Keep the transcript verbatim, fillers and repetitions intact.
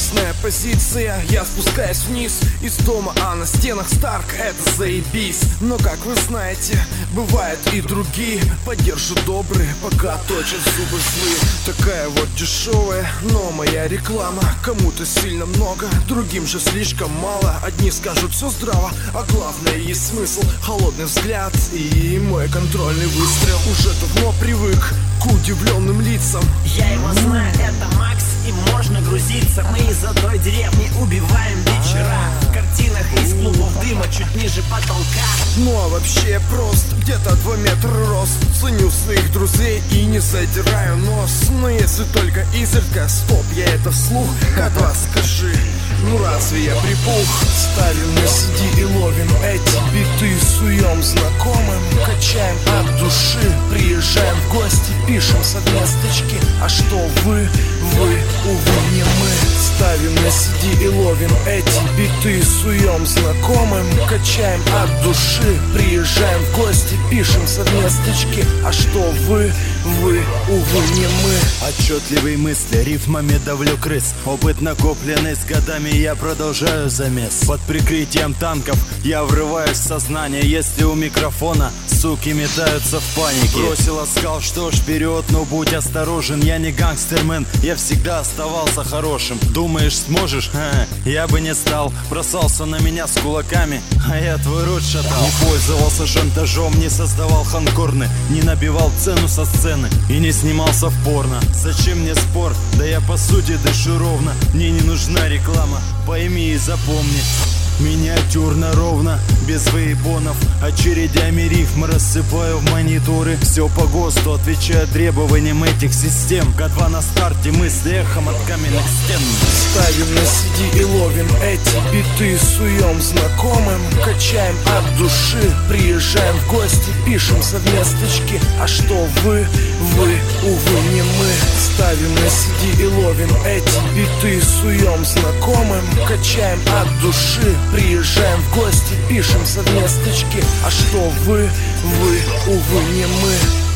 Опасная позиция, я спускаюсь вниз из дома, а на стенах Старк, это заебись. Но как вы знаете, бывают и другие. Поддержу добрые, пока точат зубы злые. Такая вот дешевая, но моя реклама. Кому-то сильно много, другим же слишком мало. Одни скажут все здраво, а главное есть смысл. Холодный взгляд и мой контрольный выстрел. Уже давно привык к удивленным лицам. Я его знаю, это Макс, и можно грузиться. Мы из одной деревни убиваем вечера. В картинах из клубов дыма чуть ниже потолка. Ну а вообще прост, где-то два метра рост. Ценю своих друзей и не задираю нос. Но если только изредка, стоп, я это вслух. Когда скажи, ну разве я припух? Ставим на си ди и ловим эти биты, суем знакомым, качаем от души. Приезжаем в гости, пишем совместочки. А что вы, вы, увы, не мы. Ставим на си ди и ловим эти биты, суем знакомым, качаем от души. Приезжаем в гости, пишем совместочки. А что вы, вы, увы, не мы. Отчетливые мысли, рифмами давлю крыс. Опыт накопленный с годами, я продолжаю замес. Под прикрытием танков я врываюсь в сознание. Если у микрофона суки метаются в панике. Бросил оскал, что ж, вперед, но будь осторожен. Я не гангстермен, я всегда оставался хорошим. Думаешь, сможешь? Ха, я бы не стал. Бросался на меня с кулаками, а я твой рот шатал. Не пользовался шантажом, не создавал ханкорны, не набивал цену со сцены и не снимался в порно. Зачем мне спор? Да я по сути дышу ровно. Мне не нужна реклама, пойми и запомни. Миниатюрно, ровно, без выебонов. Очередями рифм рассыпаю в мониторы. Все по ГОСТу, отвечаю требованиям этих систем. ка два на старте, мысли эхом от каменных стен. Ставим на си ди и ловим эти биты, суем знакомым, качаем от души. Приезжаем в гости, пишем совместочки. А что вы, вы, увы, не мы. Ставим на си ди и ловим эти биты, суем знакомым, качаем от души. Приезжаем в гости, пишем совместочки. А что вы, вы, увы, не мы.